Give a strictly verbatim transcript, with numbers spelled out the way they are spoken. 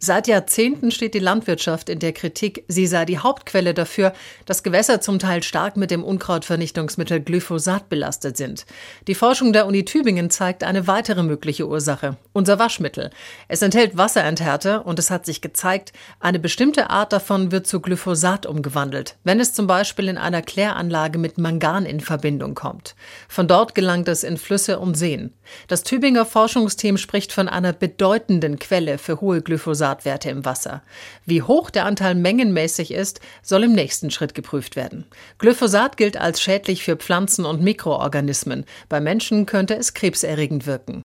Seit Jahrzehnten steht die Landwirtschaft in der Kritik, sie sei die Hauptquelle dafür, dass Gewässer zum Teil stark mit dem Unkrautvernichtungsmittel Glyphosat belastet sind. Die Forschung der Uni Tübingen zeigt eine weitere mögliche Ursache: unser Waschmittel. Es enthält Wasserenthärter und es hat sich gezeigt, eine bestimmte Art davon wird zu Glyphosat umgewandelt, wenn es zum Beispiel in einer Kläranlage mit Mangan in Verbindung kommt. Von dort gelangt es in Flüsse und Seen. Das Tübinger Forschungsteam spricht von einer bedeutenden Quelle für hohe Glyphosatwerte im Wasser. Wie hoch der Anteil mengenmäßig ist, soll im nächsten Schritt geprüft werden. Glyphosat gilt als schädlich für Pflanzen und Mikroorganismen. Bei Menschen könnte es krebserregend wirken.